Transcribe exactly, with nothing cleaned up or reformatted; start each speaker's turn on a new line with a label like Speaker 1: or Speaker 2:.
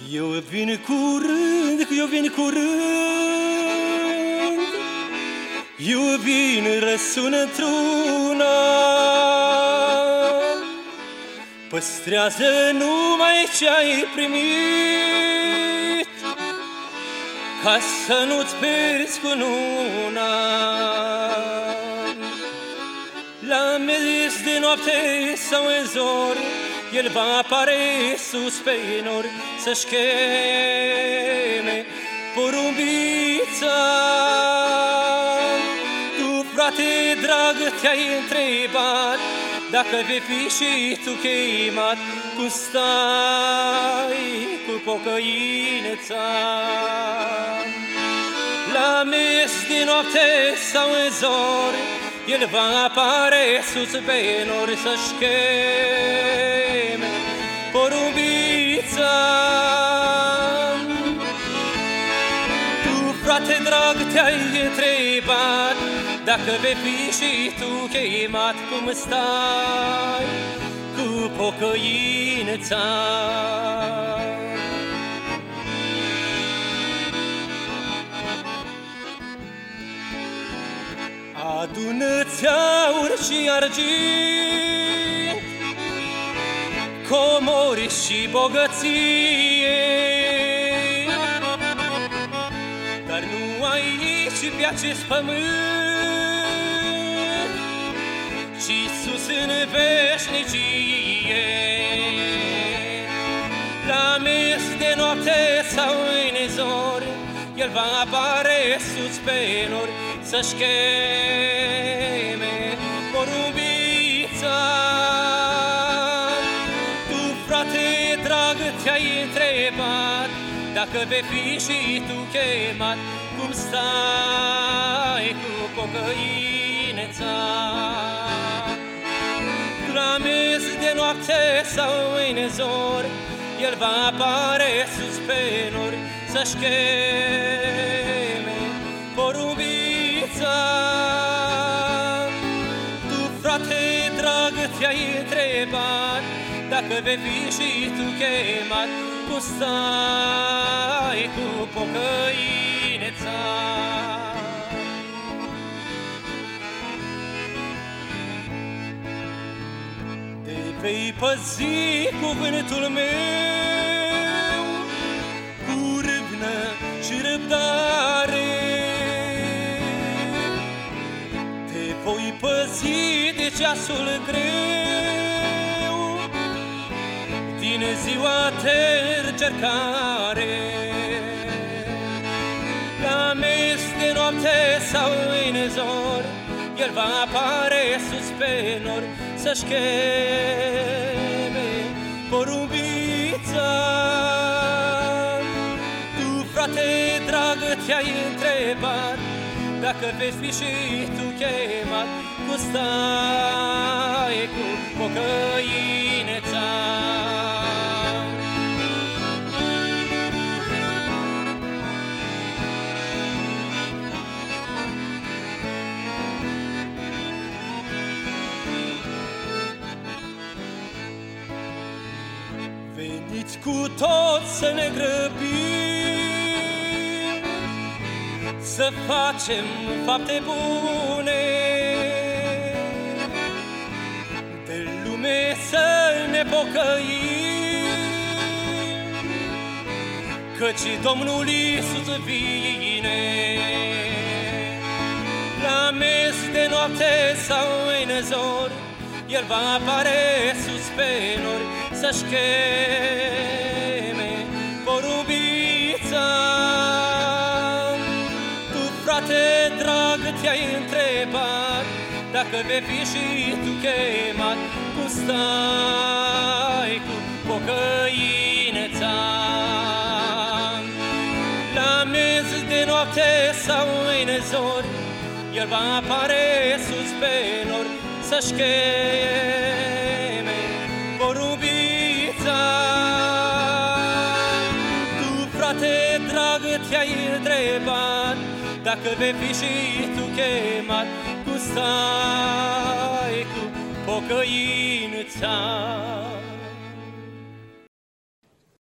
Speaker 1: Eu vin curând, eu vin curând, eu vin răsună într-una. Păstrează numai ce-ai primit, ca să nu-ți pierzi cununa. La miez de noapte sau în zori, el va apare sus pe nori să-și cheme porumbița. Tu, frate drag, te-ai întrebat dacă vei fi și tu chemat, cum stai cu pocăineța. La miez de noapte sau în zori, el va apare sus pe nori să-și cheme porumbița. Tu, frate drag, te-ai întrebat dacă vei fi și tu chemat, cum stai cu pocăineța. Adună-ți aur și argint, comori și bogăție, dar nu aici pe acest pământ, ci sus în veșnicie. La miez de noapte sau în zori, el va apare sus pe nori să-și cheme porumbița. Tu, frate drag, te-ai întrebat dacă vei fi și tu chemat, cum stai cu pocăineța. La miez de noapte sau în zori, el va apare sus pe nori să-și cheme porumbița. Tu, frate drag, te-ai întrebat dacă vei fi și tu chemat, cum stai cu pocăineța. Te vei păzi cuvântul meu cu râvnă și răbdare. Te voi păzi de ceasul greu, din ziua de încercare. La miez de noapte sau în zori, el va apare sus pe nori să-și cheme porumbița. Tu, frate drag, te-ai întrebat dacă vei fi și tu chemat, cum stai cu pocăineța. Veniți cu toți să ne grăbim, să facem fapte bune, de lume să ne pocăim, căci Domnul Iisus vine. La miez de noapte sau în zori, el va apare sus pe nori să-și cheme porumbița. Tu, frate drag, te-ai întrebat dacă vei fi și tu chemat, cum stai cu pocăineța. La miez de noapte sau în zori, el va apare sus pe nori să-și cheme porumbița. Tu, frate drag, te-ai întrebat dacă vei fi și tu chemat, cum stai cu pocăineța.